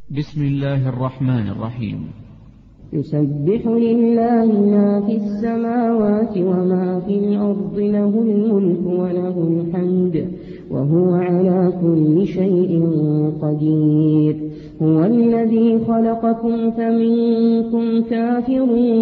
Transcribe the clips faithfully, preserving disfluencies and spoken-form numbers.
بسم الله الرحمن الرحيم. يسبح لله ما في السماوات وما في الأرض، له الملك وله الحمد وهو على كل شيء قدير. هو الذي خلقكم فمنكم كافر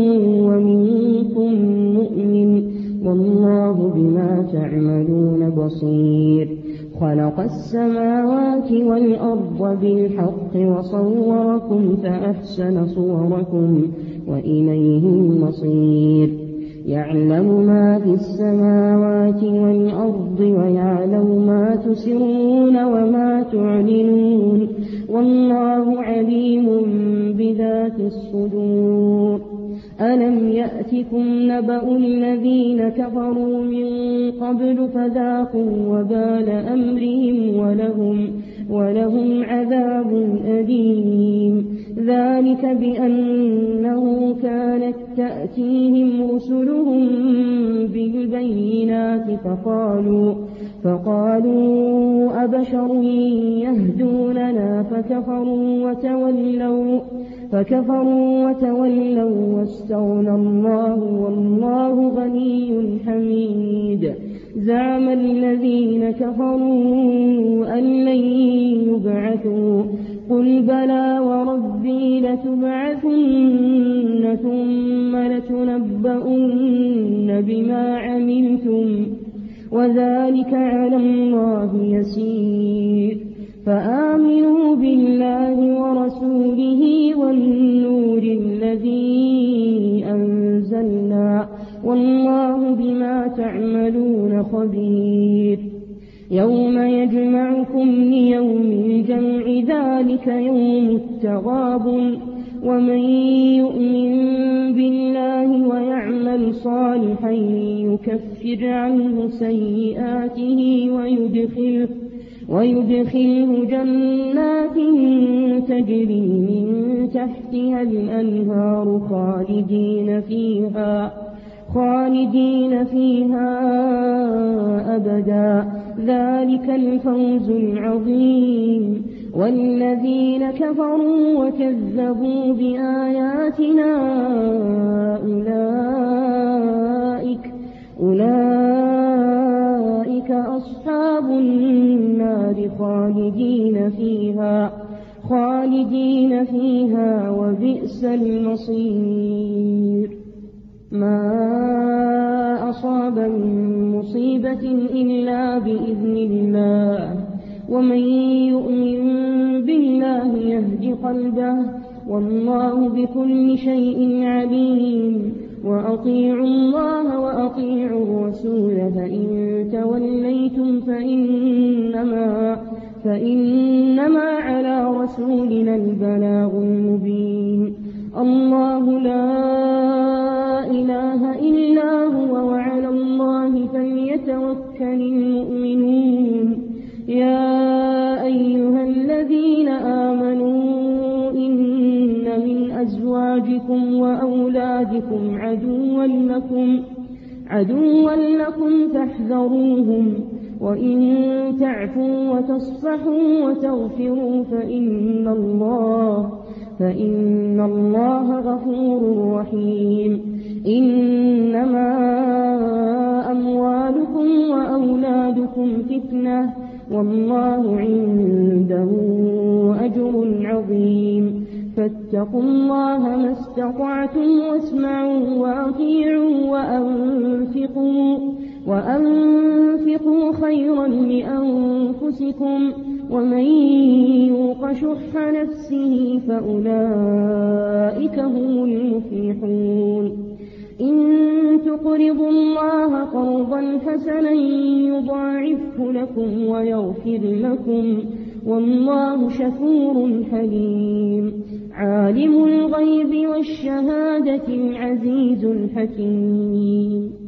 ومنكم مؤمن، والله بما تعملون بصير. خلق السماوات والأرض بالحق وصوركم فأحسن صوركم وإليه المصير. يعلم ما في السماوات والأرض ويعلم ما تسرون وما تعلنون، والله عليم بذات الصدور. ألم يأتكم نبأ الذين كفروا من قبل فذاقوا وبال أمرهم ولهم, ولهم عذاب أليم. ذلك بأنه كانت تأتيهم رسلهم بالبينات فقالوا, فقالوا أبشر يهدوننا فكفروا وتولوا, فكفروا وتولوا واستغنى الله والله غني حميد. زعم الذين كفروا أن لن يبعثوا، قل بلى وربي لتبعثن ثم لتنبؤن بما عملتم وذلك على الله يسير. فآمنوا بالله ورسوله والنور الذي أنزلنا، والله بما تعملون خبير. يوم يجمعكم ليوم الجمع ذلك يوم التغابن، ومن يؤمن بالله ويعمل صالحا يكفر عنه سيئاته ويدخله ويدخله جنات تجري من تحتها الأنهار خالدين فيها خالدين فيها أبدا، ذلك الفوز العظيم. والذين كفروا وكذبوا بآياتنا أولئك أولئك أصحاب النار خالدين فيها خالدين فيها وبئس المصير. ما أصاب من مصيبة إلا بإذن الله، ومن يؤمن بالله يهد قلبه، والله بكل شيء عليم. وأطيعوا الله وأطيعوا الرسول، فإن توليتم فإنما, فإنما على رسولنا البلاغ المبين. الله لا إله إلا هو وعلى الله فليتوكل المؤمنون. يا أيها الذين آمنوا إن من أزواجكم وأولادكم عدوا لكم, عدوا لكم فاحذروهم، وإن تعفوا وتصفحوا وتغفروا فإن الله فإن الله غفور رحيم. إنما أموالكم وأولادكم فتنة، والله عنده أجر عظيم. فاتقوا الله ما استطعتم واسمعوا وأطيعوا وأنفقوا, وأنفقوا خيرا لأنفسكم، ومن يوق شح نفسه فأولئك هم المفلحون. إن تقرضوا الله قرضا حسنا يضاعفه لكم ويغفر لكم، والله شكور حليم. عالم الغيب والشهادة العزيز الحكيم.